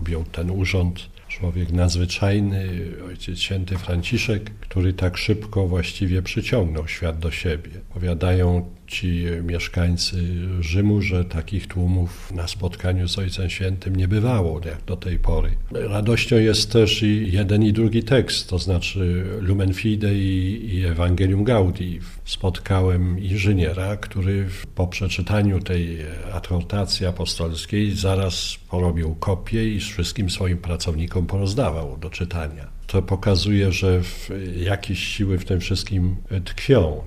objął ten urząd. Człowiek nadzwyczajny, ojciec święty Franciszek, który tak szybko właściwie przyciągnął świat do siebie. Powiadają ci mieszkańcy Rzymu, że takich tłumów na spotkaniu z Ojcem Świętym nie bywało jak do tej pory. Radością jest też i jeden i drugi tekst, to znaczy Lumen Fidei i Evangelium Gaudii. Spotkałem inżyniera, który po przeczytaniu tej adhortacji apostolskiej zaraz porobił kopię i wszystkim swoim pracownikom porozdawał do czytania. To pokazuje, że jakieś siły w tym wszystkim tkwią.